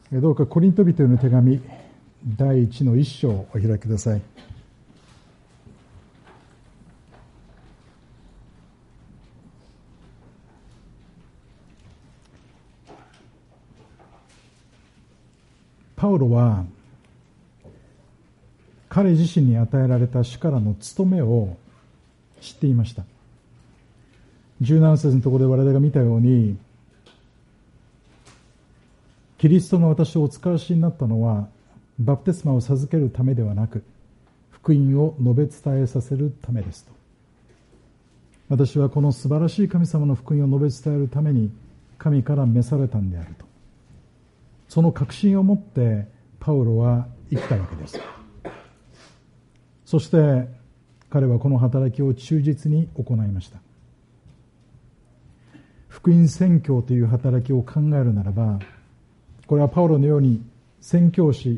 どうかコリント人への手紙第1の1章をお開きください。パウロは彼自身に与えられた主からの務めを知っていました。17節のところで我々が見たように、キリストが私をお使わしになったのはバプテスマを授けるためではなく、福音を述べ伝えさせるためですと。私はこの素晴らしい神様の福音を述べ伝えるために神から召されたんであると、その確信を持ってパウロは生きたわけです。そして彼はこの働きを忠実に行いました。福音宣教という働きを考えるならば、これはパウロのように宣教師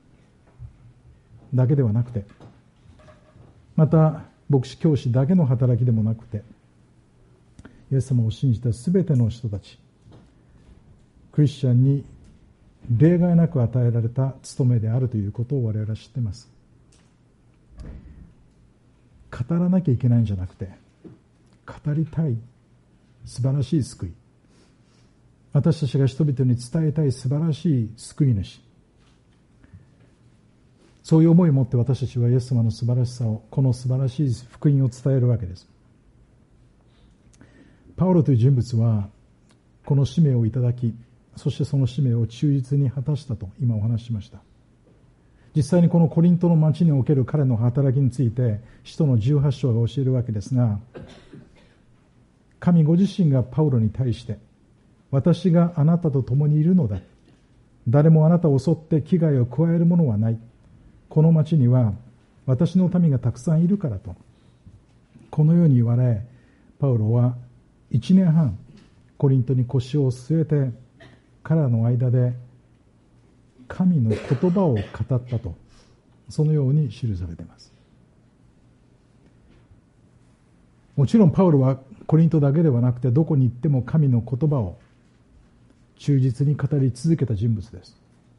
だけではなくて、また牧師教師だけの働きでもなくて、イエス様を信じたすべての人たち、クリスチャンに例外なく与えられた務めであるということを我々は知っています。語らなきゃいけないんじゃなくて、語りたい素晴らしい救い、私たちが人々に伝えたい素晴らしい救い主、そういう思いを持って私たちはイエス様の素晴らしさを、この素晴らしい福音を伝えるわけです。パウロという人物はこの使命をいただき、そしてその使命を忠実に果たしたと今お話ししました。実際にこのコリントの町における彼の働きについて使徒の18章が教えるわけですが、神ご自身がパウロに対して、私があなたと共にいるのだ、誰もあなたを襲って危害を加えるものはない、この町には私の民がたくさんいるからと、このように言われ、パウロは1年半コリントに腰を据えて、彼らの間で神の言葉を語ったと、そのように記されています。もちろんパウロはコリントだけではなくて、どこに行っても神の言葉を忠実に語り続けた人物です。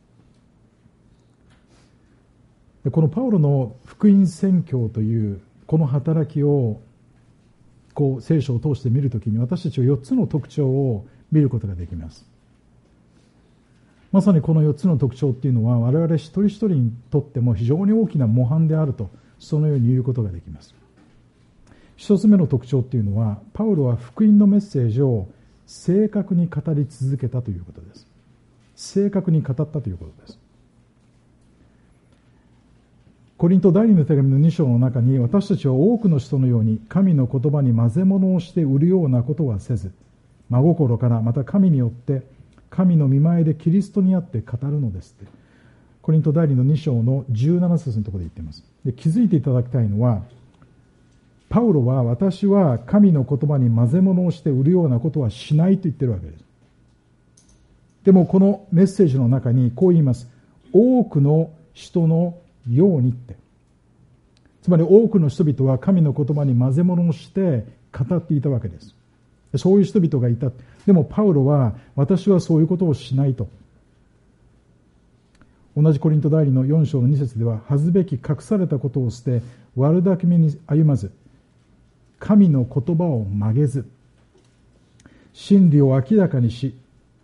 でこのパウロの福音宣教というこの働きを聖書を通して見るときに、私たちは4つの特徴を見ることができます。まさにこの4つの特徴っていうのは、我々一人一人にとっても非常に大きな模範であると、そのように言うことができます。一つ目の特徴っていうのは、パウロは福音のメッセージを正確に語り続けたということです。正確に語ったということです。コリント第2の手紙の2章の中に、私たちは多くの人のように神の言葉に混ぜ物をして売るようなことはせず、真心からまた神によって神の御前でキリストにあって語るのですって、コリント第2の2章の17節のところで言っています。で、気づいていただきたいのは、パウロは私は神の言葉に混ぜ物をして売るようなことはしないと言ってるわけです。でもこのメッセージの中にこう言います。多くの人のようにって。つまり多くの人々は神の言葉に混ぜ物をして語っていたわけです。そういう人々がいた。でもパウロは私はそういうことをしないと。同じコリント第2の4章の2節では、恥ずべき隠されたことを捨て悪巧みに歩まず、神の言葉を曲げず、真理を明らかにし、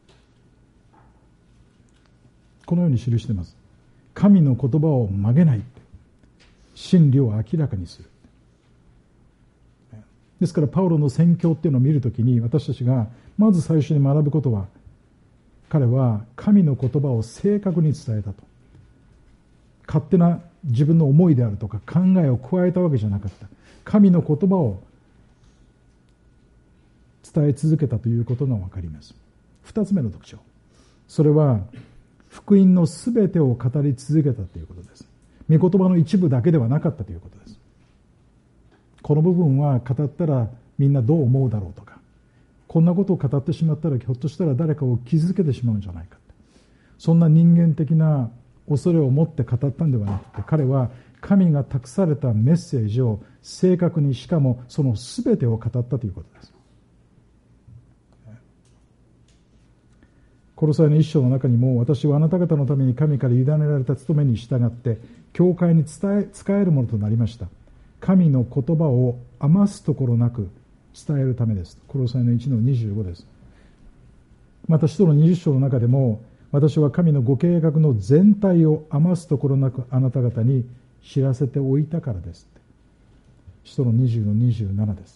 このように記しています。神の言葉を曲げない、真理を明らかにする。ですからパウロの宣教っていうのを見るときに、私たちがまず最初に学ぶことは、彼は神の言葉を正確に伝えたと。勝手な自分の思いであるとか考えを加えたわけじゃなかった。神の言葉を伝え続けたということが分かります。二つ目の特徴、それは福音のすべてを語り続けたということです。御言葉の一部だけではなかったということです。この部分は語ったらみんなどう思うだろうとか、こんなことを語ってしまったらひょっとしたら誰かを傷つけてしまうんじゃないか、そんな人間的な恐れを持って語ったんではなくて、彼は神が託されたメッセージを正確に、しかもその全てを語ったということです。 コロサイの一章の中にも、私はあなた方のために神から委ねられた務めに従って教会に使えるものとなりました。神の言葉を余すところなく伝えるためです。コロサイの1の25です。また使徒の20章の中でも、私は神のご計画の全体を余すところなくあなた方に知らせておいたからです。使徒の20の27です。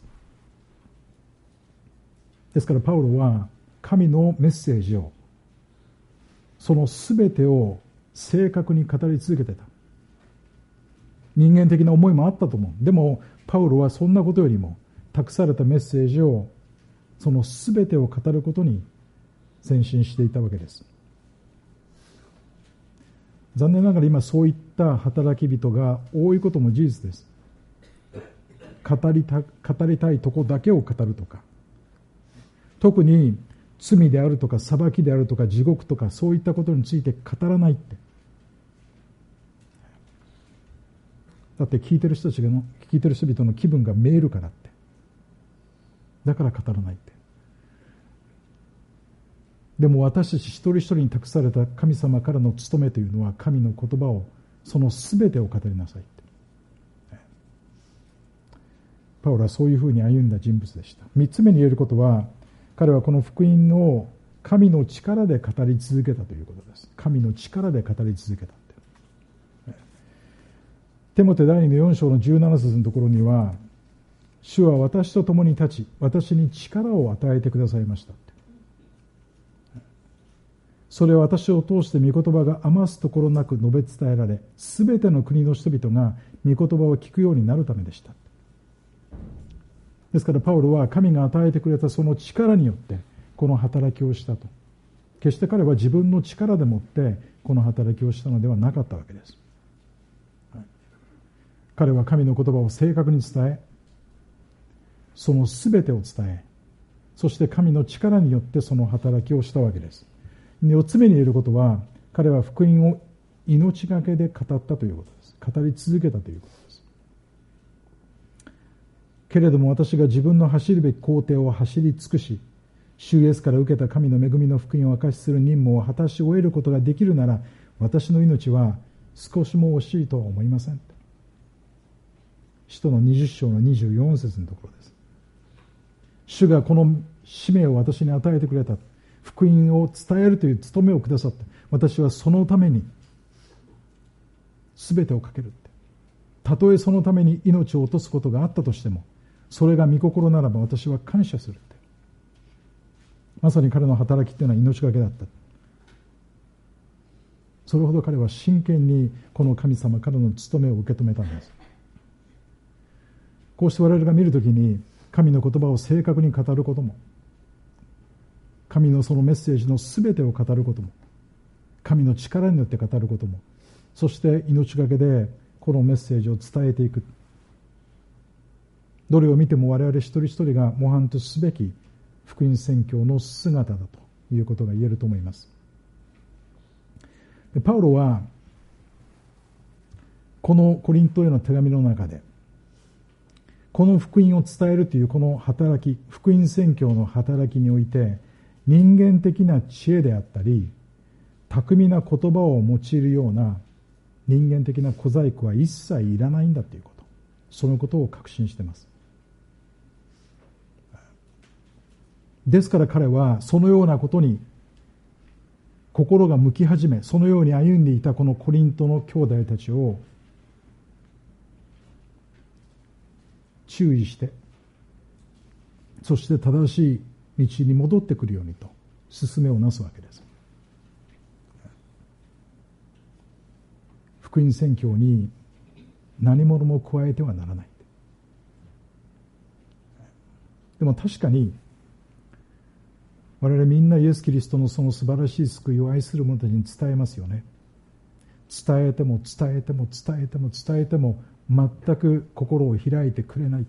ですからパウロは神のメッセージを、その全てを正確に語り続けてた。人間的な思いもあったと思う。でもパウロはそんなことよりも、託されたメッセージを、その全てを語ることに先進していたわけです。残念ながら今そういった働き人が多いことも事実です。語りたいとこだけを語るとか、特に罪であるとか裁きであるとか地獄とかそういったことについて語らないって。だって聞いてる人々の気分が滅入るからって。だから語らないって。でも私たち一人一人に託された神様からの務めというのは、神の言葉を、その全てを語りなさいって。パウロはそういうふうに歩んだ人物でした。三つ目に言えることは、彼はこの福音を神の力で語り続けたということです。神の力で語り続けたって。テモテ第2の4章の17節のところには、主は私と共に立ち、私に力を与えてくださいました。それは私を通して御言葉が余すところなく述べ伝えられ、すべての国の人々が御言葉を聞くようになるためでした。ですからパウロは神が与えてくれたその力によってこの働きをしたと。決して彼は自分の力でもってこの働きをしたのではなかったわけです。彼は神の言葉を正確に伝え、そのすべてを伝え、そして神の力によってその働きをしたわけです。4つ目に言えることは、彼は福音を命がけで語ったということです。語り続けたということです。けれども私が自分の走るべき工程を走り尽くし、主イエスから受けた神の恵みの福音を明かしする任務を果たし終えることができるなら、私の命は少しも惜しいとは思いません。使徒の20章の24節のところです。主がこの使命を私に与えてくれた。福音を伝えるという務めをくださって、私はそのために全てをかけるって。たとえそのために命を落とすことがあったとしても、それが御心ならば私は感謝するって。まさに彼の働きっていうのは命がけだった。それほど彼は真剣にこの神様からの務めを受け止めたんです。こうして我々が見るときに、神の言葉を正確に語ることも、神のそのメッセージのすべてを語ることも、神の力によって語ることも、そして命がけでこのメッセージを伝えていく。どれを見ても我々一人一人が模範とすべき福音宣教の姿だということが言えると思います。でパウロはこのコリントへの手紙の中で、この福音を伝えるというこの働き、福音宣教の働きにおいて、人間的な知恵であったり、巧みな言葉を用いるような人間的な小細工は一切いらないんだということ、そのことを確信しています。ですから彼はそのようなことに心が向き始め、そのように歩んでいたこのコリントの兄弟たちを注意して、そして正しい道に戻ってくるようにと勧めをなすわけです。福音宣教に何者も加えてはならない。でも確かに我々みんなイエス・キリストのその素晴らしい救いを愛する者たちに伝えますよね。伝えても伝えても伝えても伝えても全く心を開いてくれないって。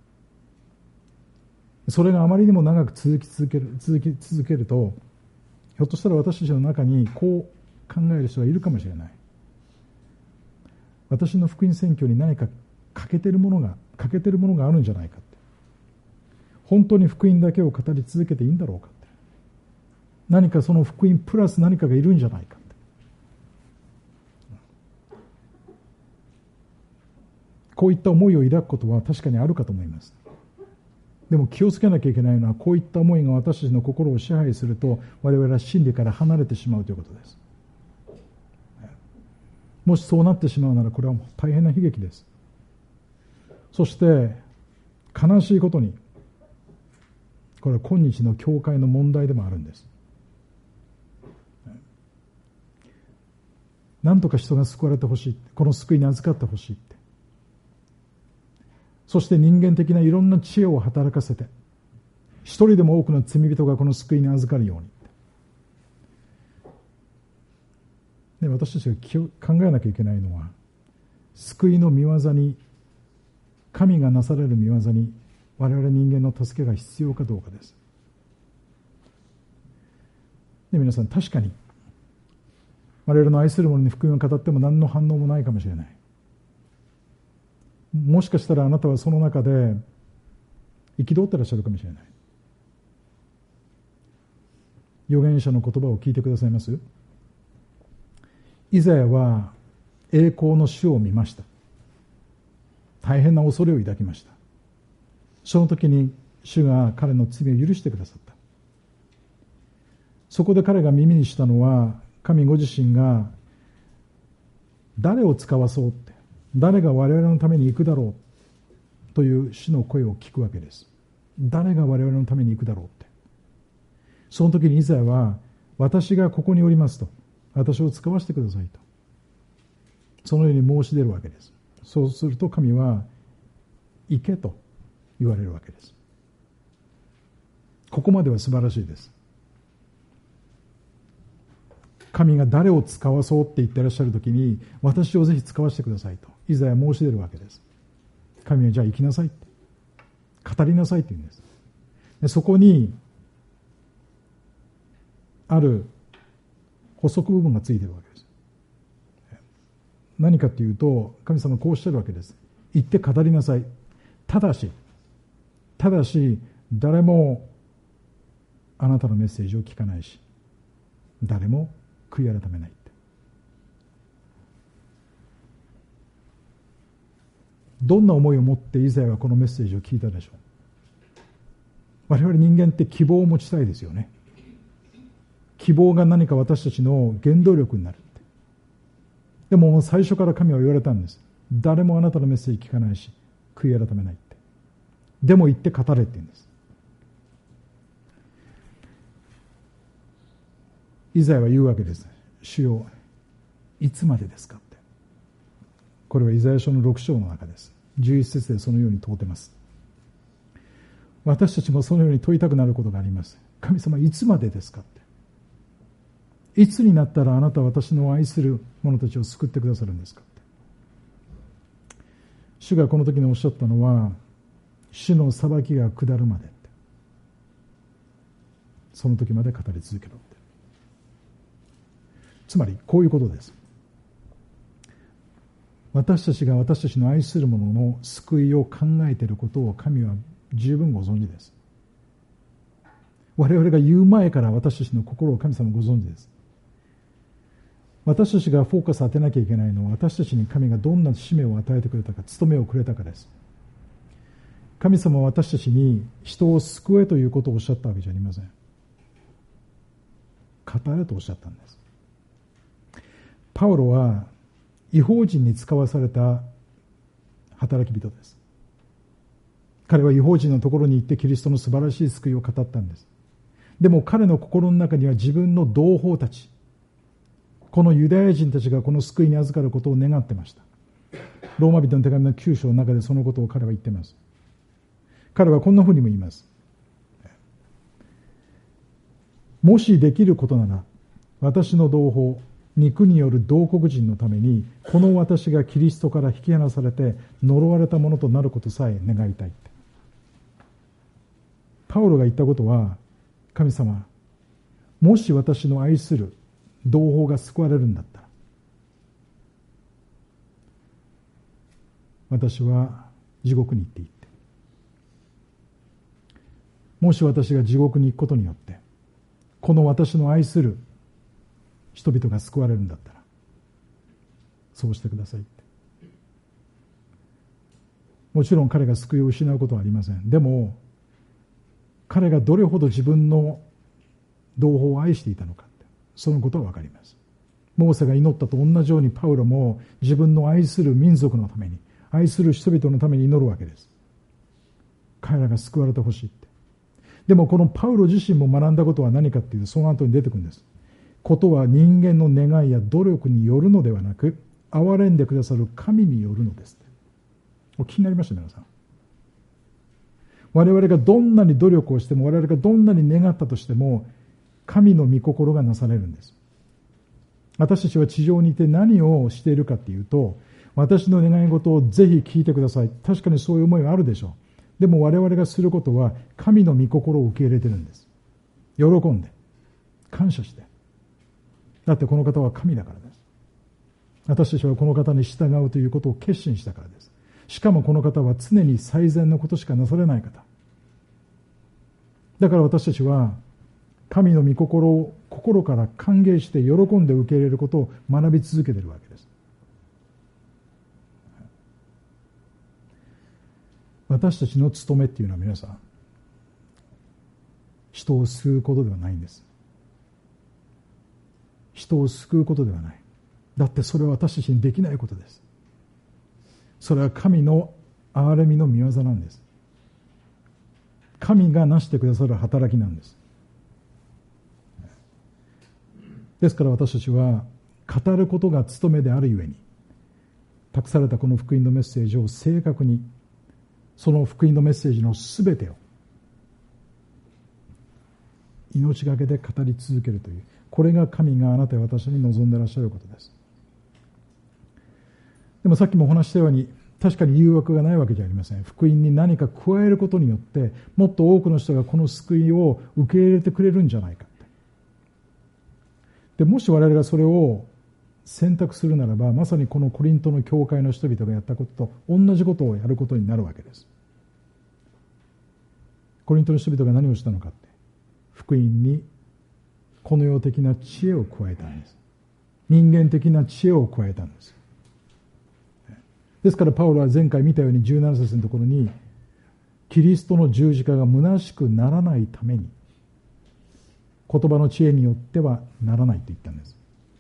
それがあまりにも長く続き続けると、ひょっとしたら私たちの中にこう考える人がいるかもしれない。私の福音宣教に何か欠けてるものがあるんじゃないかって。本当に福音だけを語り続けていいんだろうかって。 何かその福音プラス何かがいるんじゃないか。こういった思いを抱くことは確かにあるかと思います。でも気をつけなきゃいけないのは、こういった思いが私たちの心を支配すると、我々は真理から離れてしまうということです。もしそうなってしまうなら、これはもう大変な悲劇です。そして悲しいことに、これは今日の教会の問題でもあるんです。なんとか人が救われてほしい、この救いに預かってほしいって、そして人間的ないろんな知恵を働かせて、一人でも多くの罪人がこの救いに預かるように。で、私たちが考えなきゃいけないのは、救いの御業に、神がなされる御業に我々人間の助けが必要かどうかです。で、皆さん、確かに我々の愛する者に福音を語っても何の反応もないかもしれない。もしかしたらあなたはその中で憤ってらっしゃるかもしれない。預言者の言葉を聞いてくださいます？イザヤは栄光の主を見ました。大変な恐れを抱きました。その時に主が彼の罪を許してくださった。そこで彼が耳にしたのは、神ご自身が誰を使わそうって、誰が我々のために行くだろうという主の声を聞くわけです。誰が我々のために行くだろうって。その時にイザヤは、私がここにおりますと、私を使わせてくださいと、そのように申し出るわけです。そうすると神は行けと言われるわけです。ここまでは素晴らしいです。神が誰を使わそうって言ってらっしゃるときに、私をぜひ使わせてくださいとイザヤ申し出るわけです。神はじゃあ行きなさいって、語りなさいって言うんです。でそこにある補足部分がついているわけです。何かというと、神様はこうおっしゃるわけです。行って語りなさい。ただし誰もあなたのメッセージを聞かないし、誰も悔い改めないって。どんな思いを持ってイザヤはこのメッセージを聞いたでしょう。我々人間って希望を持ちたいですよね。希望が何か私たちの原動力になるって。でも最初から神は言われたんです。誰もあなたのメッセージ聞かないし、悔い改めないって。でも言って語れって言うんです。イザヤは言うわけです。主よ、いつまでですかって。これはイザヤ書の6章の中です。11節でそのように問うてます。私たちもそのように問いたくなることがあります。神様、いつまでですかって。いつになったらあなたは私の愛する者たちを救ってくださるんですかって。主がこの時におっしゃったのは、主の裁きが下るまでって。その時まで語り続けろって。つまりこういうことです。私たちが私たちの愛する者の救いを考えていることを神は十分ご存知です。我々が言う前から私たちの心を神様ご存知です。私たちがフォーカスを当てなきゃいけないのは、私たちに神がどんな使命を与えてくれたか、務めをくれたかです。神様は私たちに人を救えということをおっしゃったわけじゃありません。語れとおっしゃったんです。パウロは異邦人に使わされた働き人です。彼は異邦人のところに行ってキリストの素晴らしい救いを語ったんです。でも彼の心の中には自分の同胞たち、このユダヤ人たちがこの救いに預かることを願ってました。ローマ人の手紙の9章の中でそのことを彼は言っています。彼はこんなふうにも言います。もしできることなら、私の同胞、肉による同国人のために、この私がキリストから引き離されて呪われたものとなることさえ願いたいって。パウロが言ったことは、神様、もし私の愛する同胞が救われるんだったら、私は地獄に行っていって、もし私が地獄に行くことによってこの私の愛する人々が救われるんだったらそうしてくださいって。もちろん彼が救いを失うことはありません。でも彼がどれほど自分の同胞を愛していたのかって、そのことは分かります。モーセが祈ったと同じようにパウロも自分の愛する民族のために、愛する人々のために祈るわけです。彼らが救われてほしいって。でもこのパウロ自身も学んだことは何かっていうと、その後に出てくるんです。ことは人間の願いや努力によるのではなく、憐れんでくださる神によるのですって。お気になりましたね、皆さん。我々がどんなに努力をしても、我々がどんなに願ったとしても、神の御心がなされるんです。私たちは地上にいて何をしているかっていうと、私の願い事をぜひ聞いてください。確かにそういう思いはあるでしょう。でも我々がすることは神の御心を受け入れてるんです。喜んで、感謝して。だってこの方は神だからです。私たちはこの方に従うということを決心したからです。しかもこの方は常に最善のことしかなされない方。だから私たちは神の御心を心から歓迎して喜んで受け入れることを学び続けているわけです。私たちの務めっていうのは皆さん、人を救うことではないんです。人を救うことではない。だってそれは私たちにできないことです。それは神の憐れみの御業なんです。神がなしてくださる働きなんです。ですから私たちは語ることが務めであるゆえに、託されたこの福音のメッセージを正確に、その福音のメッセージのすべてを命がけで語り続けるという、これが神があなたや私に望んでいらっしゃることです。でもさっきもお話したように、確かに誘惑がないわけじゃありません。福音に何か加えることによってもっと多くの人がこの救いを受け入れてくれるんじゃないかって。でもし我々がそれを選択するならば、まさにこのコリントの教会の人々がやったことと同じことをやることになるわけです。コリントの人々が何をしたのかって、福音にこの世的な知恵を加えたんです。人間的な知恵を加えたんです。ですからパウロは前回見たように17節のところに、キリストの十字架が虚しくならないために言葉の知恵によってはならないと言ったんです。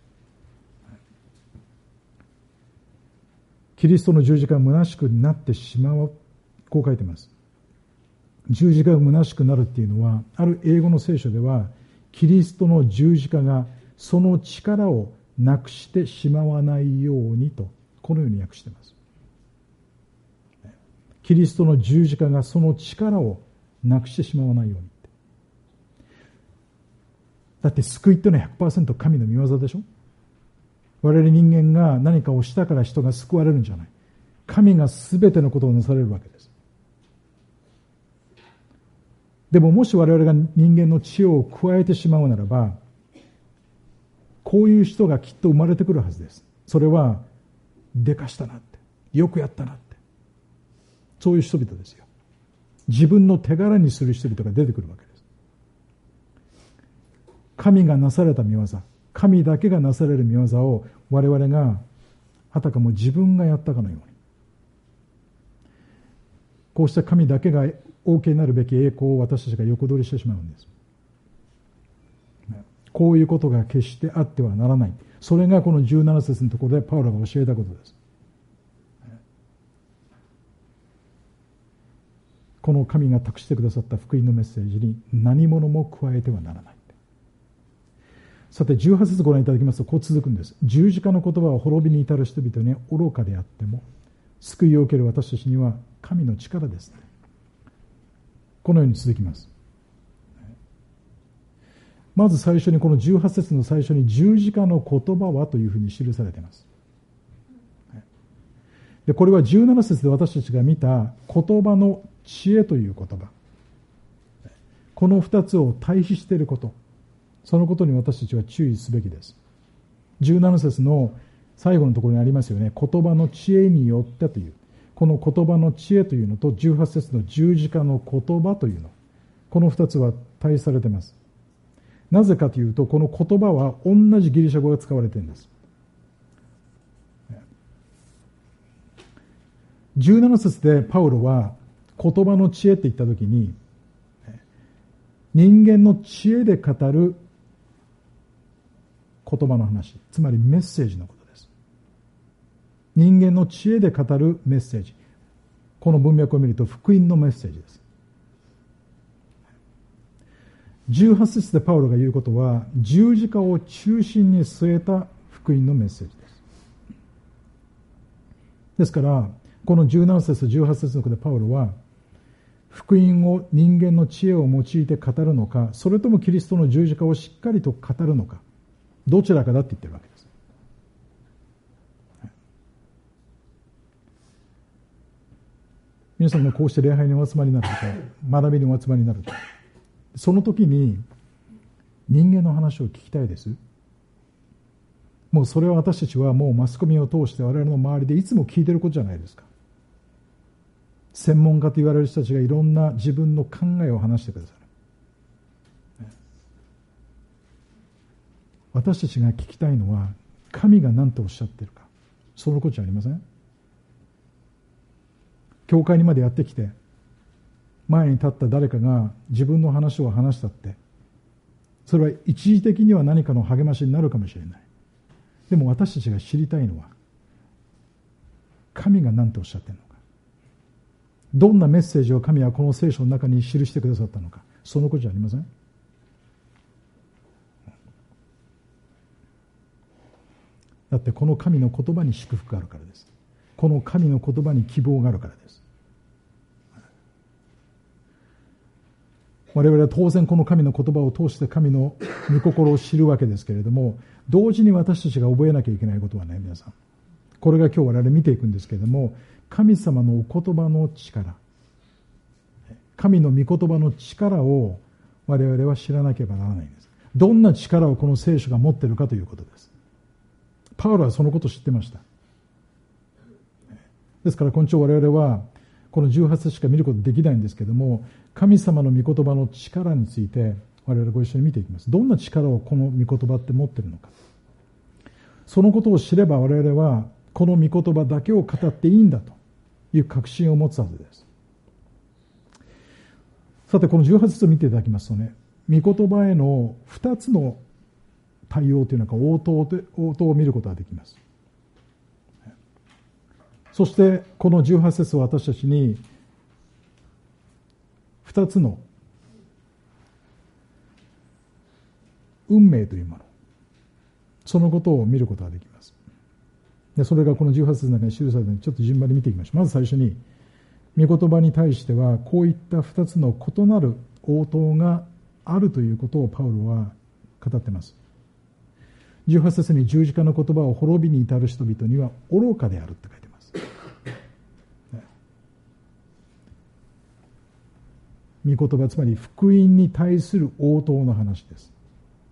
キリストの十字架が虚しくなってしまう、こう書いてます。十字架が虚しくなるっていうのは、ある英語の聖書ではキリストの十字架がその力をなくしてしまわないようにと、このように訳しています。キリストの十字架がその力をなくしてしまわないように。だって救いってのは 100% 神の御業でしょ。我々人間が何かをしたから人が救われるんじゃない。神が全てのことをなされるわけです。でももし我々が人間の知恵を加えてしまうならば、こういう人がきっと生まれてくるはずです。それはでかしたなって、よくやったなって、そういう人々ですよ。自分の手柄にする人々が出てくるわけです。神がなされた御業、神だけがなされる御業を我々があたかも自分がやったかのように、こうした神だけがお受けになるべき栄光を私たちが横取りしてしまうんです。こういうことが決してあってはならない。それがこの17節のところでパウロが教えたことです。この神が託してくださった福音のメッセージに何者も加えてはならない。さて18節ご覧いただきますとこう続くんです。十字架の言葉を滅びに至る人々に愚かであっても救いを受ける私たちには神の力です。このように続きます。まず最初にこの18節の最初に十字架の言葉はというふうに記されています。でこれは17節で私たちが見た言葉の知恵という言葉、この2つを対比していること、そのことに私たちは注意すべきです。17節の最後のところにありますよね。言葉の知恵によってという、この言葉の知恵というのと18節の十字架の言葉というの、この2つは対比されています。 なぜかというと、この言葉は同じギリシャ語が使われているんです。17節でパウロは言葉の知恵って言ったときに、人間の知恵で語る言葉の話、つまりメッセージのことです。人間の知恵で語るメッセージ。この文脈を見ると福音のメッセージです。18節でパウロが言うことは、十字架を中心に据えた福音のメッセージです。ですから、この17節と18節の中でパウロは、福音を人間の知恵を用いて語るのか、それともキリストの十字架をしっかりと語るのか、どちらかだって言ってるわけです。皆さんがこうして礼拝にお集まりになるとか、学びにお集まりになるとか、その時に人間の話を聞きたいです。もうそれは私たちはもうマスコミを通して我々の周りでいつも聞いてることじゃないですか。専門家と言われる人たちがいろんな自分の考えを話してくださる。私たちが聞きたいのは神が何とおっしゃっているか、そのことじゃありません？教会にまでやってきて前に立った誰かが自分の話を話したって、それは一時的には何かの励ましになるかもしれない。でも私たちが知りたいのは神が何とおっしゃっているのか、どんなメッセージを神はこの聖書の中に記してくださったのか、そのことじゃありません？だってこの神の言葉に祝福があるからです。この神の言葉に希望があるからです。我々は当然この神の言葉を通して神の御心を知るわけですけれども、同時に私たちが覚えなきゃいけないことはね、皆さん、これが今日我々見ていくんですけれども、神様のお言葉の力、神の御言葉の力を我々は知らなければならないんです。どんな力をこの聖書が持っているかということです。パウロはそのことを知ってました。ですから今朝我々はこの18節しか見ることできないんですけれども、神様の御言葉の力について我々ご一緒に見ていきます。どんな力をこの御言葉って持っているのか、そのことを知れば我々はこの御言葉だけを語っていいんだという確信を持つはずです。さてこの18節を見ていただきますとね、御言葉への2つの対応というのか応答を見ることができます。そしてこの18節は私たちに2つの運命というもの、そのことを見ることができます。でそれがこの18節の中に記されているので、ちょっと順番に見ていきましょう。まず最初に、御言葉に対してはこういった2つの異なる応答があるということをパウロは語っています。18節に十字架の言葉を滅びに至る人々には愚かであるって書いてます。御言葉、つまり福音に対する応答の話です。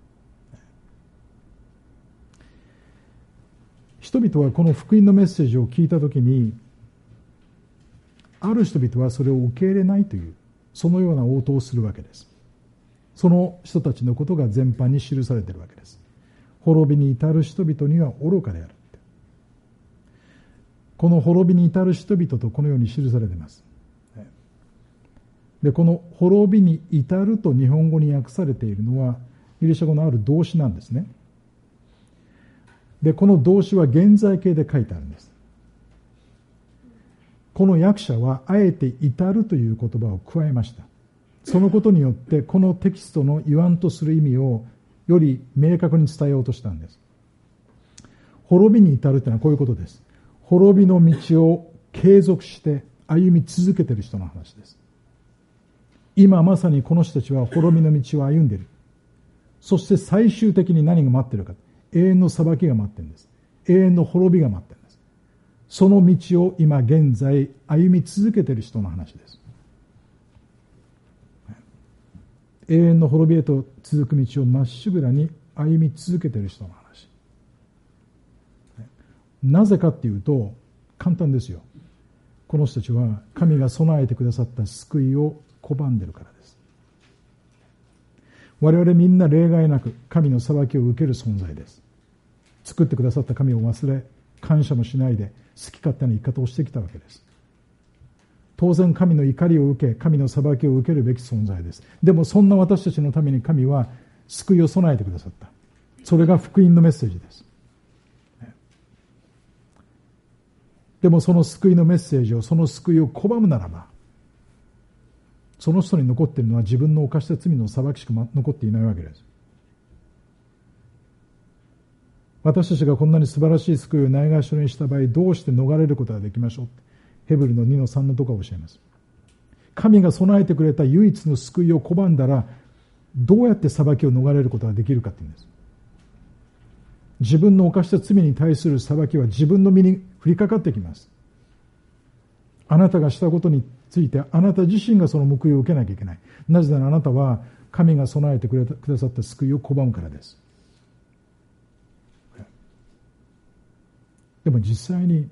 人々はこの福音のメッセージを聞いたときに、ある人々はそれを受け入れないという、そのような応答をするわけです。その人たちのことが全般に記されているわけです。滅びに至る人々には愚かである。この滅びに至る人々とこのように記されています。でこの滅びに至ると日本語に訳されているのはギリシャ語のある動詞なんですね。でこの動詞は現在形で書いてあるんです。この訳者はあえて至るという言葉を加えました。そのことによってこのテキストの言わんとする意味をより明確に伝えようとしたんです。滅びに至るというのはこういうことです。滅びの道を継続して歩み続けている人の話です。今まさにこの人たちは滅びの道を歩んでいる。そして最終的に何が待っているか、永遠の裁きが待っているんです。永遠の滅びが待っているんです。その道を今現在歩み続けている人の話です。永遠の滅びへと続く道をまっしぐらに歩み続けている人の話。なぜかっていうと簡単ですよ。この人たちは神が備えてくださった救いを拒んでるからです。 我々みんな例外なく神の裁きを受ける存在です。作ってくださった神を忘れ、感謝もしないで好き勝手な生き方をしてきたわけです。当然神の怒りを受け、神の裁きを受けるべき存在です。でもそんな私たちのために神は救いを備えてくださった。それが福音のメッセージです。でもその救いのメッセージを、その救いを拒むならば、その人に残っているのは自分の犯した罪の裁きしか残っていないわけです。私たちがこんなに素晴らしい救いをないがしろにした場合、どうして逃れることができましょう。ヘブルの2の3のとかを教えます。神が備えてくれた唯一の救いを拒んだら、どうやって裁きを逃れることができるかっていうんです。自分の犯した罪に対する裁きは自分の身に降りかかってきます。あなたがしたことについてあなた自身がその報いを受けなきゃいけない。なぜならあなたは神が備えてくださった救いを拒むからです。でも実際に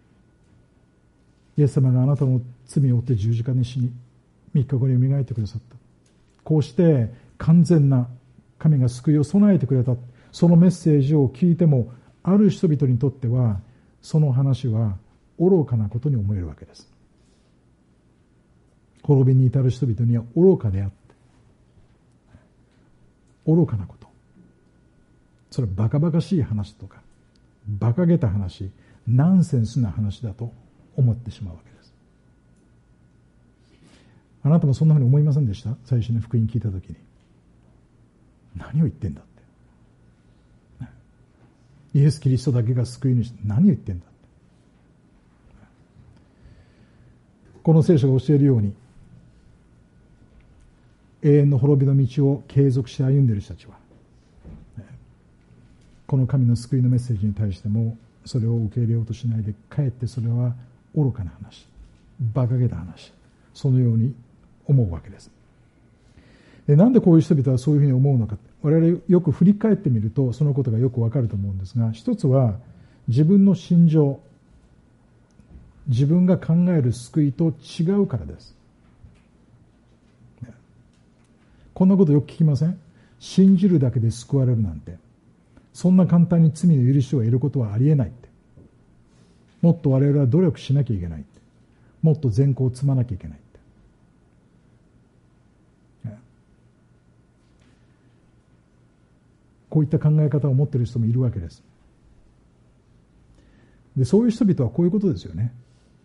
イエス様があなたの罪を負って十字架に死に3日後によみがえってくださった。こうして完全な神が救いを備えてくれた、そのメッセージを聞いても、ある人々にとってはその話は愚かなことに思えるわけです。滅びに至る人々には愚かであって、愚かなこと、それはバカバカしい話とか馬鹿げた話、ナンセンスな話だと思ってしまうわけです。あなたもそんなふうに思いませんでした？最初に福音聞いたときに、何を言ってんだって、イエス・キリストだけが救い主、何を言ってんだって。この聖書が教えるように、永遠の滅びの道を継続して歩んでいる人たちは、この神の救いのメッセージに対してもそれを受け入れようとしないで、かえってそれは愚かな話、馬鹿げた話、そのように思うわけです。で、なんでこういう人々はそういうふうに思うのか、我々よく振り返ってみるとそのことがよくわかると思うんですが、一つは自分の心情、自分が考える救いと違うからです。こんなことよく聞きません？信じるだけで救われるなんて、そんな簡単に罪の許しを得ることはありえないって。もっと我々は努力しなきゃいけないって。もっと善行を積まなきゃいけないって。こういった考え方を持っている人もいるわけです。で、そういう人々はこういうことですよね。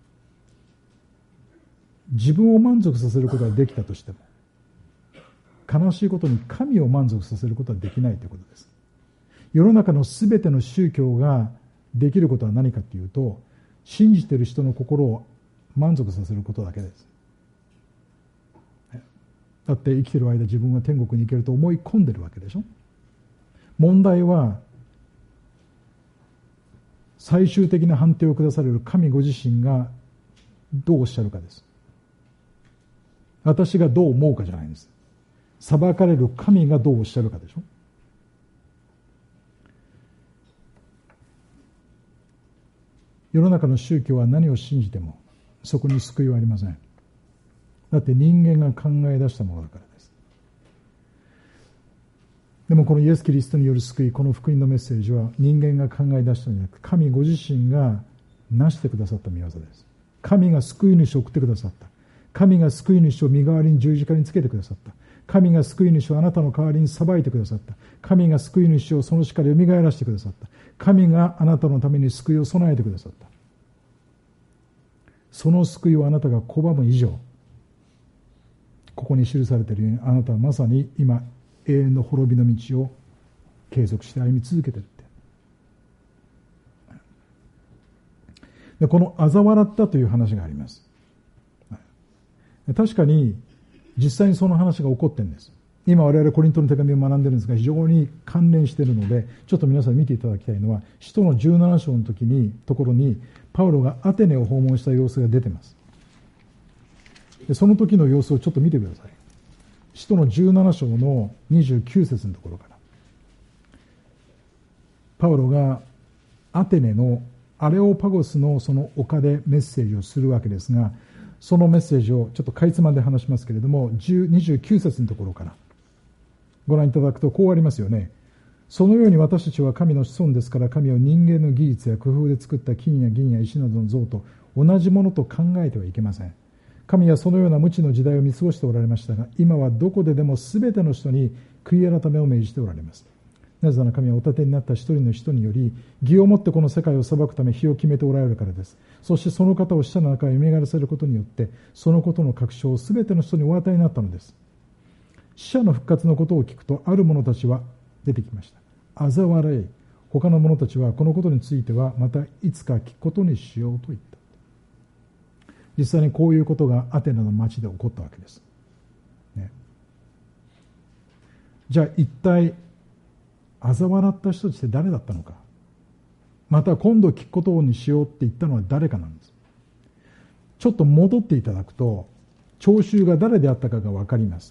自分を満足させることができたとしても、悲しいことに神を満足させることはできないということです。世の中のすべての宗教ができることは何かというと、信じている人の心を満足させることだけです。だって生きている間自分は天国に行けると思い込んでるわけでしょ。問題は最終的な判定を下される神ご自身がどうおっしゃるかです。私がどう思うかじゃないんです。裁かれる神がどうおっしゃるかでしょ。世の中の宗教は何を信じてもそこに救いはありません。だって人間が考え出したものだからです。でもこのイエス・キリストによる救い、この福音のメッセージは人間が考え出したのではなく、神ご自身がなしてくださった御業です。神が救い主を送ってくださった。神が救い主を身代わりに十字架につけてくださった。神が救い主をあなたの代わりに裁いてくださった。神が救い主をその死からよみがえらせてくださった。神があなたのために救いを備えてくださった。その救いをあなたが拒む以上、ここに記されているように、あなたはまさに今永遠の滅びの道を継続して歩み続けているって。で、この嘲笑ったという話があります。確かに実際にその話が起こっているんです。今我々コリントの手紙を学んでいるんですが、非常に関連しているので、ちょっと皆さん見ていただきたいのは、使徒の17章の時にところにパウロがアテネを訪問した様子が出ています。で、その時の様子をちょっと見てください。使徒の17章の29節のところから、パウロがアテネのアレオパゴスのその丘でメッセージをするわけですが、そのメッセージをちょっとかいつまんで話しますけれども、29節のところからご覧いただくとこうありますよね。そのように私たちは神の子孫ですから、神を人間の技術や工夫で作った金や銀や石などの像と同じものと考えてはいけません。神はそのような無知の時代を見過ごしておられましたが、今はどこででも全ての人に悔い改めを命じておられます。なぜなら神はお立てになった一人の人により義をもってこの世界を裁くため日を決めておられるからです。そしてその方を死者の中へ蘇らせることによってそのことの確証を全ての人にお与えになったのです。死者の復活のことを聞くと、ある者たちは出てきました。嘲笑い、他の者たちはこのことについてはまたいつか聞くことにしようと言った。実際にこういうことがアテナの町で起こったわけです、ね。じゃあ一体嘲笑った人たちって誰だったのか、また今度聞くことにしようって言ったのは誰かなんです。ちょっと戻っていただくと聴衆が誰であったかが分かります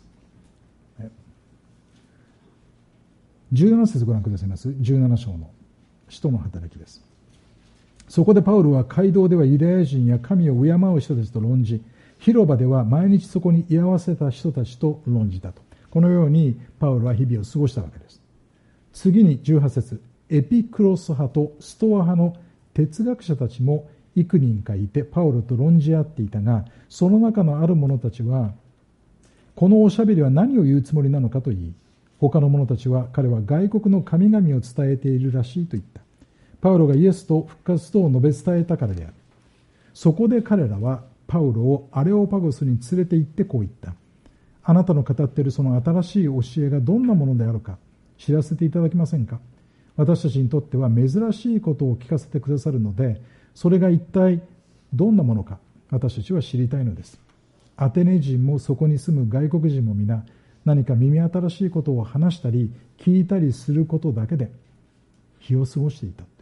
。17節ご覧くださいます。17章の使徒の働きです。そこでパウロは街道ではユダヤ人や神を敬う人たちと論じ、広場では毎日そこに居合わせた人たちと論じたと。このようにパウロは日々を過ごしたわけです。次に18節、エピクロス派とストア派の哲学者たちも幾人かいてパウロと論じ合っていたが、その中のある者たちはこのおしゃべりは何を言うつもりなのかと言い、他の者たちは彼は外国の神々を伝えているらしいと言った。パウロがイエスと復活とを述べ伝えたからである。そこで彼らはパウロをアレオパゴスに連れて行ってこう言った。あなたの語っているその新しい教えがどんなものであるか知らせていただけませんか。私たちにとっては珍しいことを聞かせてくださるので、それが一体どんなものか私たちは知りたいのです。アテネ人もそこに住む外国人も皆何か耳新しいことを話したり聞いたりすることだけで日を過ごしていたって。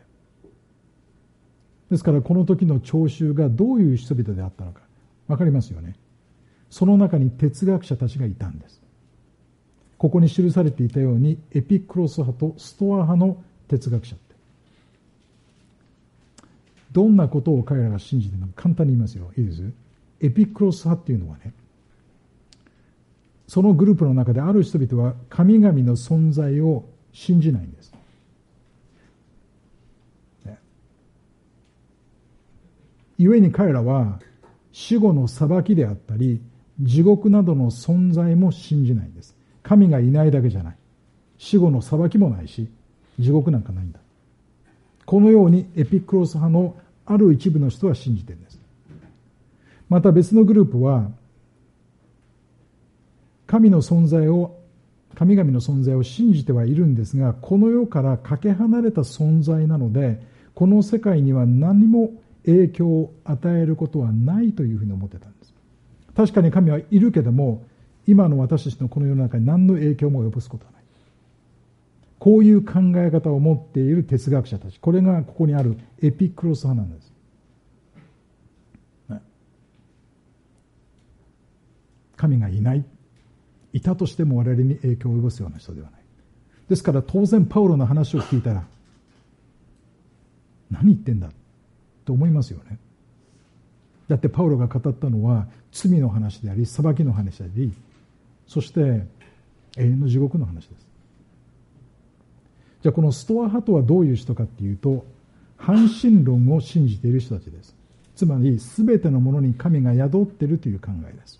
ですからこの時の聴衆がどういう人々であったのか分かりますよね。その中に哲学者たちがいたんです。ここに記されていたようにエピクロス派とストア派の哲学者って、どんなことを彼らが信じているのか簡単に言いますよ。いいです。エピクロス派っていうのはね、そのグループの中である人々は神々の存在を信じないんです。故に彼らは死後の裁きであったり地獄などの存在も信じないんです。神がいないだけじゃない。死後の裁きもないし地獄なんかないんだ。このようにエピクロス派のある一部の人は信じているんです。また別のグループは神々の存在を信じてはいるんですが、この世からかけ離れた存在なのでこの世界には何も影響を与えることはないというふうに思ってたんです。確かに神はいるけども今の私たちのこの世の中に何の影響も及ぼすことはない。こういう考え方を持っている哲学者たち、これがここにあるエピクロス派なんです。神がいない、いたとしても我々に影響を及ぼすような人ではない。ですから当然パウロの話を聞いたら何言ってんだと思いますよね。だってパウロが語ったのは罪の話であり裁きの話であり、そして永遠の地獄の話です。じゃあこのストア派とはどういう人かっていうと、半神論を信じている人たちです。つまり全てのものに神が宿っているという考えです。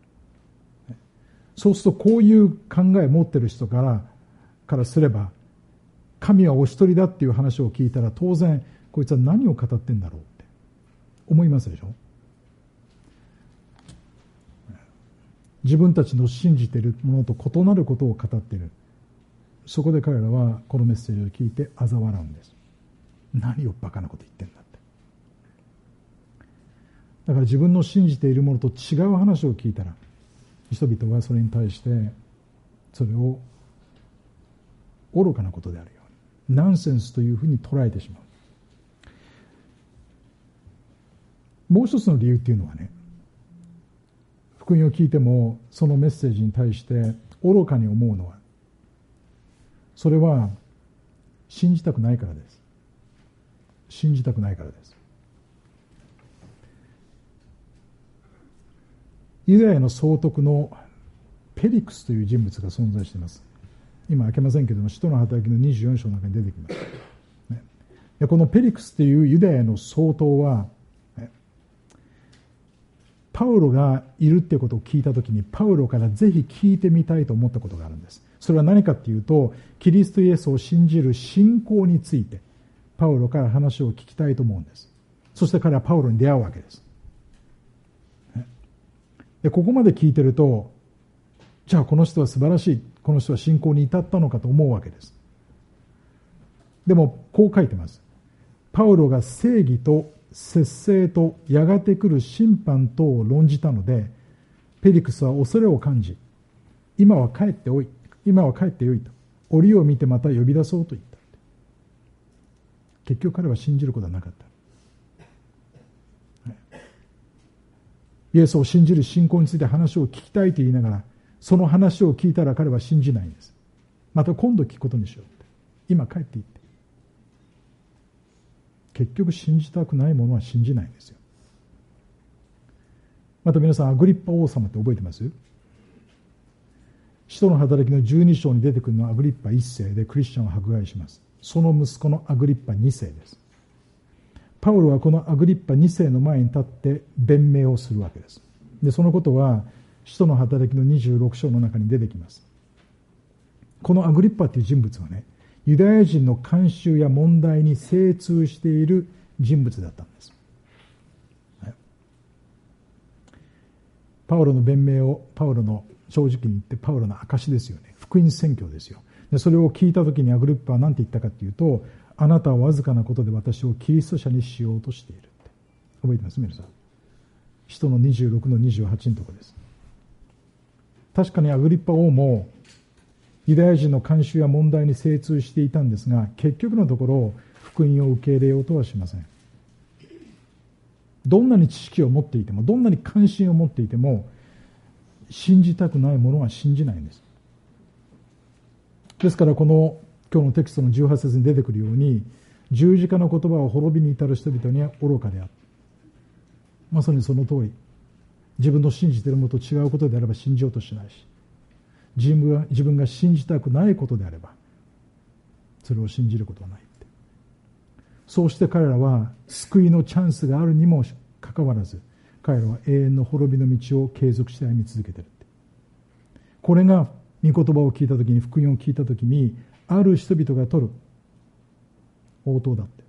そうするとこういう考えを持っている人からすれば、神はお一人だっていう話を聞いたら当然こいつは何を語ってんだろうって思いますでしょ。自分たちの信じているものと異なることを語っている。そこで彼らはこのメッセージを聞いて嘲笑うんです。何をバカなこと言ってんだって。だから自分の信じているものと違う話を聞いたら、人々はそれに対してそれを愚かなことであるように、ナンセンスというふうに捉えてしまう。もう一つの理由っていうのはね、福音を聞いてもそのメッセージに対して愚かに思うのは、それは信じたくないからです。信じたくないからです。ユダヤの総督のペリクスという人物が存在しています。 今開けませんけども、使徒の働きの24章の中に出てきます、ね、でこのペリクスというユダヤの総統は、ね、パウロがいるっていうことを聞いたときに、パウロからぜひ聞いてみたいと思ったことがあるんです。それは何かっていうと、キリストイエスを信じる信仰についてパウロから話を聞きたいと思うんです。そして彼はパウロに出会うわけです。でここまで聞いてると、じゃあこの人は素晴らしい、この人は信仰に至ったのかと思うわけです。でもこう書いてます。パウロが正義と節制とやがて来る審判等を論じたので、ペリクスは恐れを感じ、今は帰ってよいと、折を見てまた呼び出そうと言った。結局彼は信じることはなかった。イエスを信じる信仰について話を聞きたいと言いながら、その話を聞いたら彼は信じないんです。また今度聞くことにしようって。今帰っていって。結局信じたくないものは信じないんですよ。また皆さん、アグリッパ王様って覚えてます？使徒の働きの12章に出てくるのはアグリッパ1世でクリスチャンを迫害します。その息子のアグリッパ2世です。パウロはこのアグリッパ2世の前に立って弁明をするわけです。でそのことは使徒の働きの26章の中に出てきます。このアグリッパという人物はね、ユダヤ人の慣習や問題に精通している人物だったんです。パウロの弁明をパウロの正直に言ってパウロの証ですよね。福音宣教ですよ。でそれを聞いたときにアグリッパは何て言ったかというと、あなたはわずかなことで私をキリスト者にしようとしているって。覚えてます皆さん？使徒の26の28のところです。確かにアグリッパ王もユダヤ人の慣習や問題に精通していたんですが、結局のところ福音を受け入れようとはしません。どんなに知識を持っていても、どんなに関心を持っていても、信じたくないものは信じないんです。ですからこの今日のテキストの18節に出てくるように、十字架の言葉を滅びに至る人々には愚かである。まさにその通り。自分の信じているものと違うことであれば信じようとしないし、自分が信じたくないことであればそれを信じることはないって。そうして彼らは救いのチャンスがあるにもかかわらず、彼らは永遠の滅びの道を継続して歩み続けているって。これが御言葉を聞いたときに、福音を聞いたときに、ある人々が取る応答だって。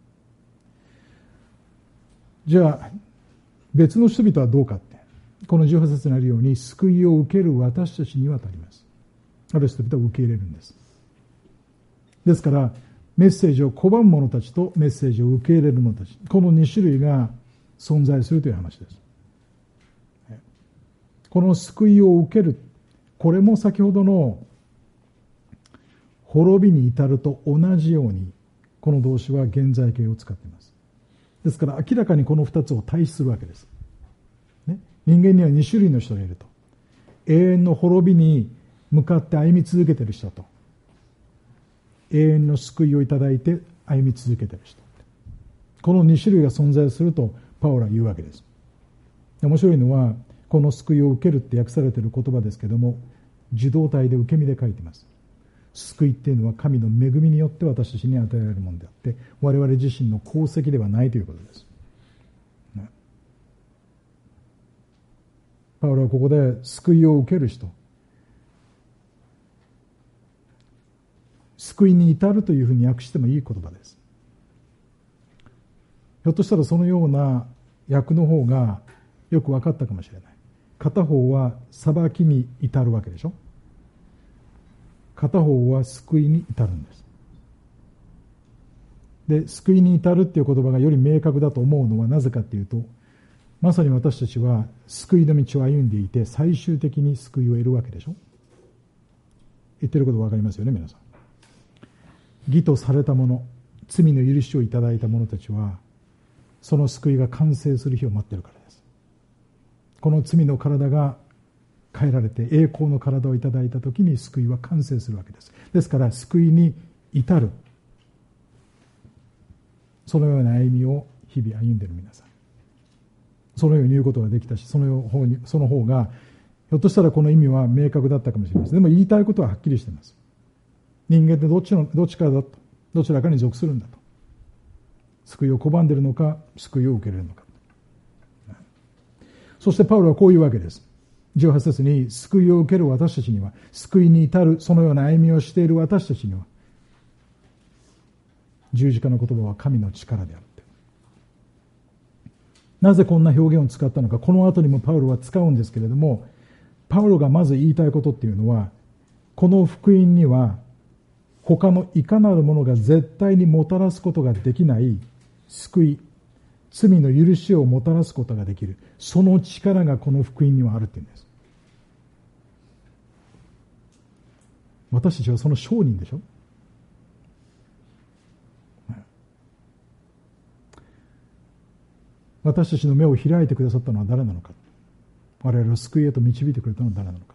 じゃあ別の人々はどうかって、この18節にあるように、救いを受ける私たちには足ります。ある人々は受け入れるんです。ですからメッセージを拒む者たちとメッセージを受け入れる者たち、この2種類が存在するという話です。この救いを受ける、これも先ほどの滅びに至ると同じように、この動詞は現在形を使っています。ですから明らかにこの2つを対比するわけです、ね、人間には2種類の人がいると。永遠の滅びに向かって歩み続けている人と、永遠の救いをいただいて歩み続けている人、この2種類が存在するとパウロは言うわけです。面白いのは、この救いを受けるって訳されている言葉ですけども、受動体で受け身で書いています。救いっていうのは神の恵みによって私たちに与えられるものであって、我々自身の功績ではないということです、ね、パウロはここで救いを受ける人、救いに至るというふうに訳してもいい言葉です。ひょっとしたらそのような訳の方がよく分かったかもしれない。片方は裁きに至るわけでしょ。片方は救いに至るんです。で、救いに至るっていう言葉がより明確だと思うのはなぜかっていうと、まさに私たちは救いの道を歩んでいて、最終的に救いを得るわけでしょ。言ってること分かりますよね、皆さん。義とされた者、罪の許しをいただいた者たちは、その救いが完成する日を待っているからです。この罪の体が変えられて栄光の体をいただいたときに救いは完成するわけです。ですから救いに至る、そのような歩みを日々歩んでいる皆さん、そのように言うことができたし、その方がひょっとしたらこの意味は明確だったかもしれません。でも言いたいことははっきりしています。 人間ってどちらかに属するんだと。救いを拒んでいるのか、救いを受け入れるのか。そしてパウロはこういうわけです。18節に、救いを受ける私たちには、救いに至るそのような歩みをしている私たちには、十字架の言葉は神の力である。なぜこんな表現を使ったのか、この後にもパウロは使うんですけれども、パウロがまず言いたいことっていうのは、この福音には他のいかなるものが絶対にもたらすことができない救い、罪の許しをもたらすことができる、その力がこの福音にはあるっていうんです。私たちはその証人でしょ。私たちの目を開いてくださったのは誰なのか、我々を救いへと導いてくれたのは誰なのか。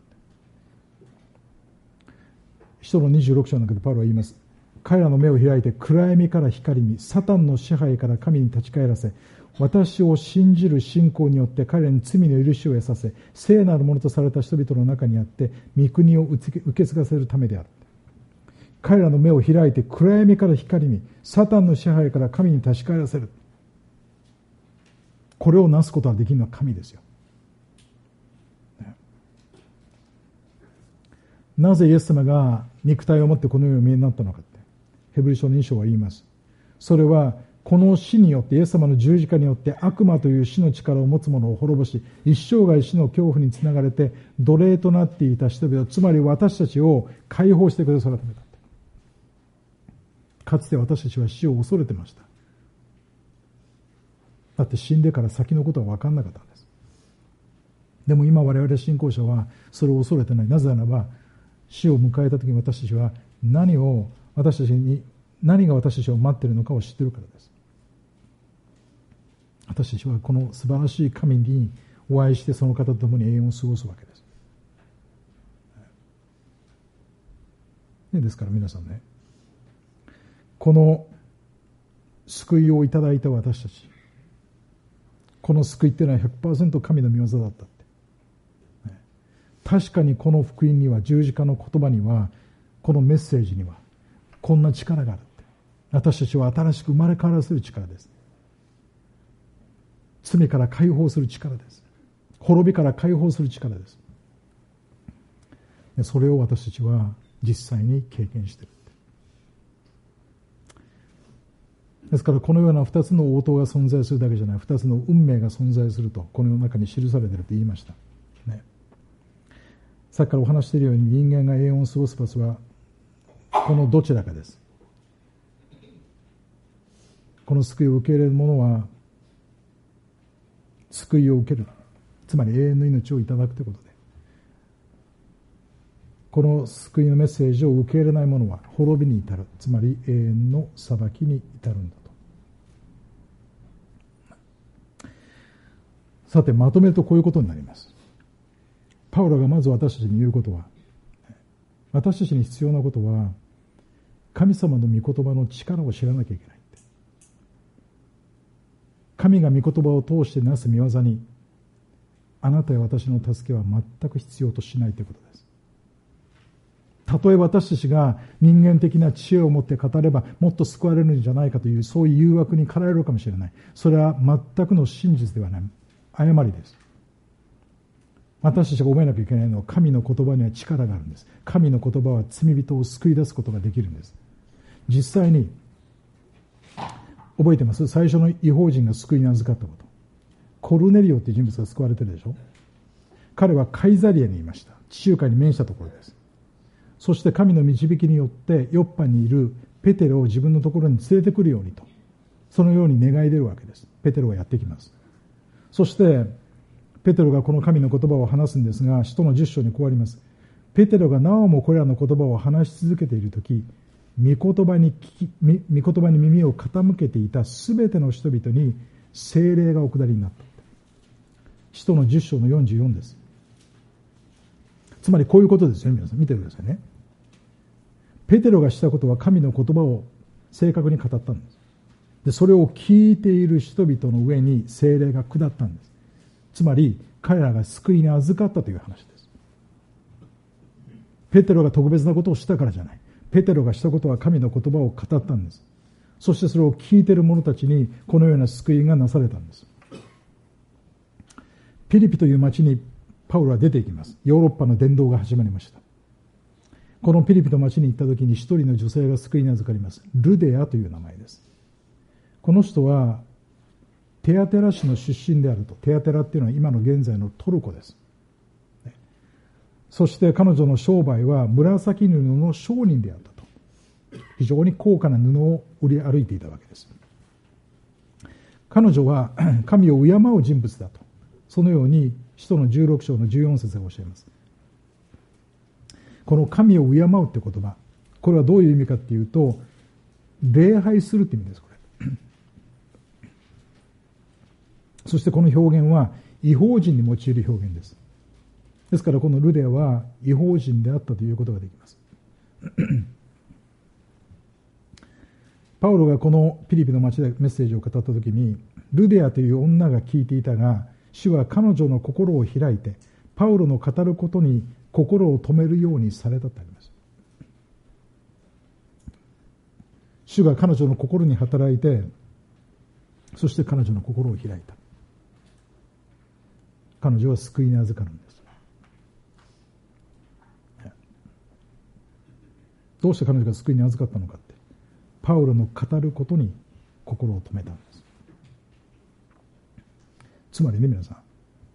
使徒の26章の中でパウロは言います。彼らの目を開いて暗闇から光に、サタンの支配から神に立ち返らせ、私を信じる信仰によって彼らに罪の許しを得させ、聖なるものとされた人々の中にあって御国を受け継がせるためである。彼らの目を開いて暗闇から光に、サタンの支配から神に立ち返らせる。これをなすことができるのは神ですよ。なぜイエス様が肉体を持ってこのようにお見えになったのかって、ヘブル書の2章は言います。それはこの死によって、イエス様の十字架によって悪魔という死の力を持つ者を滅ぼし、一生涯死の恐怖につながれて奴隷となっていた人々、つまり私たちを解放してくださるためだった。かつて私たちは死を恐れてました。だって死んでから先のことは分かんなかったんです。でも今我々信仰者はそれを恐れてない。なぜならば、死を迎えた時に私たちは何が私たちを待っているのかを知っているからです。私たちはこの素晴らしい神にお会いして、その方と共に永遠を過ごすわけです。ですから皆さんね、この救いをいただいた私たち、この救いっていうのは 100% 神の御業だったって。確かにこの福音には、十字架の言葉には、このメッセージにはこんな力があるって。私たちは新しく生まれ変わらせる力です。罪から解放する力です。滅びから解放する力です。それを私たちは実際に経験している。ですからこのような二つの応答が存在するだけじゃない、二つの運命が存在するとこの中に記されていると言いました、ね、さっきからお話しているように、人間が永遠を過ごす場所はこのどちらかです。この救いを受け入れる者は救いを受ける、つまり永遠の命をいただくということで、この救いのメッセージを受け入れない者は滅びに至る、つまり永遠の裁きに至るんだと。さて、まとめるとこういうことになります。パウロがまず私たちに言うことは、私たちに必要なことは神様の御言葉の力を知らなきゃいけない。神が御言葉を通してなす御業に、あなたや私の助けは全く必要としないということです。たとえ私たちが人間的な知恵を持って語ればもっと救われるんじゃないかという、そういう誘惑に駆られるかもしれない。それは全くの真実ではない、誤りです。私たちが覚えなきゃいけないのは、神の言葉には力があるんです。神の言葉は罪人を救い出すことができるんです。実際に覚えてます？最初の異邦人が救いに預かったこと。コルネリオという人物が救われてるでしょ。彼はカイザリアにいました。地中海に面したところです。そして神の導きによってヨッパにいるペテロを自分のところに連れてくるようにと、そのように願い出るわけです。ペテロがやってきます。そしてペテロがこの神の言葉を話すんですが、使徒の10章にこうあります。ペテロがなおもこれらの言葉を話し続けているとき、御言葉に耳を傾けていたすべての人々に聖霊がお下りになった。使徒の10章の44です。つまりこういうことですよね。皆さん見てくださいね。ペテロがしたことは神の言葉を正確に語ったんです。で、それを聞いている人々の上に聖霊が下ったんです。つまり彼らが救いに預かったという話です。ペテロが特別なことをしたからじゃない。 ペテロがしたことは神の言葉を語ったんです。そしてそれを聞いている者たちにこのような救いがなされたんです。ピリピという町にパウロは出ていきます。ヨーロッパの伝道が始まりました。このピリピの町に行った時に一人の女性が救いに預かります。ルデアという名前です。この人はテアテラ市の出身であると。テアテラっていうのは今の現在のトルコです。そして彼女の商売は紫布の商人であったと。非常に高価な布を売り歩いていたわけです。彼女は神を敬う人物だと。そのように使徒の16章の14節が教えます。この神を敬うって言葉、これはどういう意味かっていうと、礼拝するって意味です、これ。そしてこの表現は異邦人に用いる表現です。ですからこのルデアは異邦人であったということができます。パウロがこのピリピの町でメッセージを語ったときに、ルデアという女が聞いていたが、主は彼女の心を開いて、パウロの語ることに心を止めるようにされたとあります。主が彼女の心に働いて、そして彼女の心を開いた。彼女は救いに預かるんです。どうして彼女が救いに預かったのかって、パウロの語ることに心を止めたんです。つまりね、皆さん、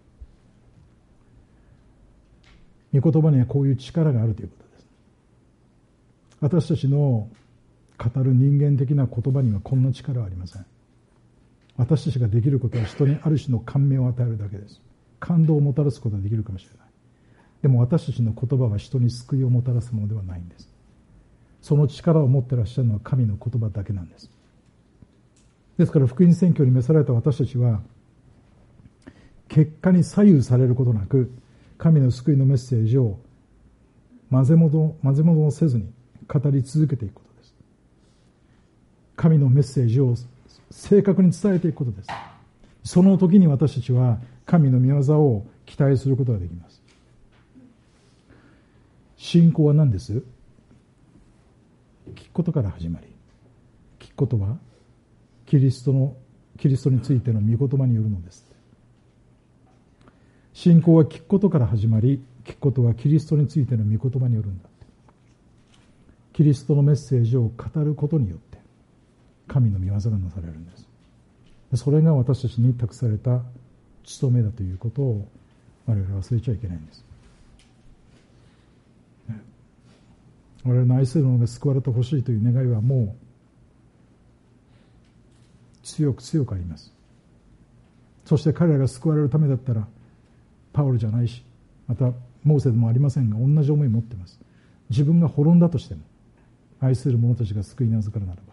御言葉にはこういう力があるということです。私たちの語る人間的な言葉にはこんな力はありません。私たちができることは人にある種の感銘を与えるだけです。感動をもたらすことができるかもしれない。でも私たちの言葉は人に救いをもたらすものではないんです。その力を持っていらっしゃるのは神の言葉だけなんです。ですから福音宣教に召された私たちは、結果に左右されることなく、神の救いのメッセージを混ぜ戻をせずに語り続けていくことです。神のメッセージを正確に伝えていくことです。その時に私たちは神の御業を期待することができます。信仰は何です？聞くことから始まり、聞くことはキリストについての御言葉によるのです。信仰は聞くことから始まり、聞くことはキリストについての御言葉によるんだ。キリストのメッセージを語ることによって神の御業がなされるんです。それが私たちに託された務めだということを我々は忘れちゃいけないんです。我々の愛する者が救われてほしいという願いはもう強く強くあります。そして彼らが救われるためだったらパウロじゃないし、またモーセでもありませんが、同じ思いを持っています。自分が滅んだとしても愛する者たちが救いに預かるならば、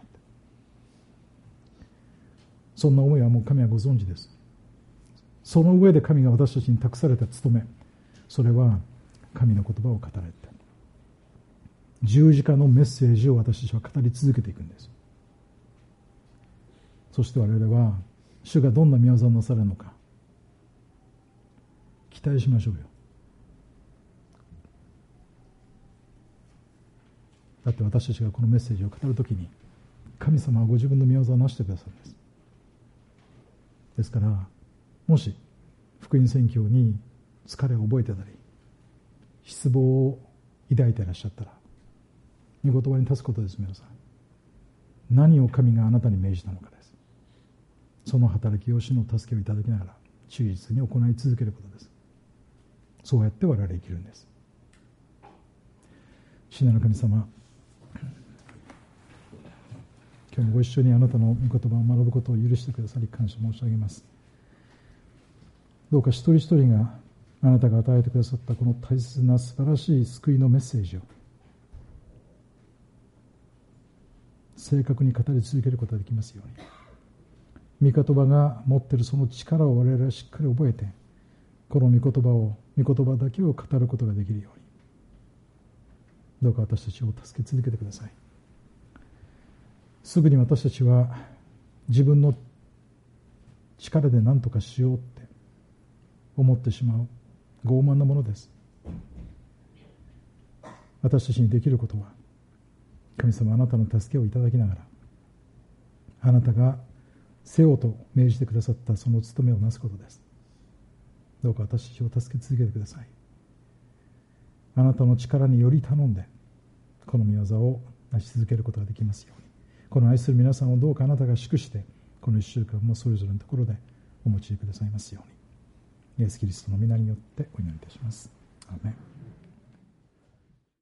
そんな思いはもう神はご存知です。その上で神が私たちに託された務め、それは神の言葉を語られて、十字架のメッセージを私たちは語り続けていくんです。そして我々は主がどんな御業をなされるのか期待しましょうよ。だって私たちがこのメッセージを語るときに神様はご自分の御業をなしてくださるんです。ですからもし福音宣教に疲れを覚えてたり失望を抱いていらっしゃったら、御言葉に立つことです。皆さん、何を神があなたに命じたのかです。その働きを主の助けをいただきながら忠実に行い続けることです。そうやって我々生きるんです。主なる神様、今日もご一緒にあなたの御言葉を学ぶことを許してくださり感謝申し上げます。どうか一人一人があなたが与えてくださったこの大切な素晴らしい救いのメッセージを正確に語り続けることができますように、御言葉が持っているその力を我々はしっかり覚えて、この御言葉だけを語ることができるように、どうか私たちを助け続けてください。すぐに私たちは自分の力で何とかしようって思ってしまう傲慢なものです。私たちにできることは神様、あなたの助けをいただきながら、あなたがせよと命じてくださったその務めをなすことです。どうか私たちを助け続けてください。あなたの力により頼んで、この御業を成し続けることができますように。この愛する皆さんをどうかあなたが祝して、この1週間もそれぞれのところでお持ちくださいますように。イエス・キリストの皆によってお祈りいたします。アーメン。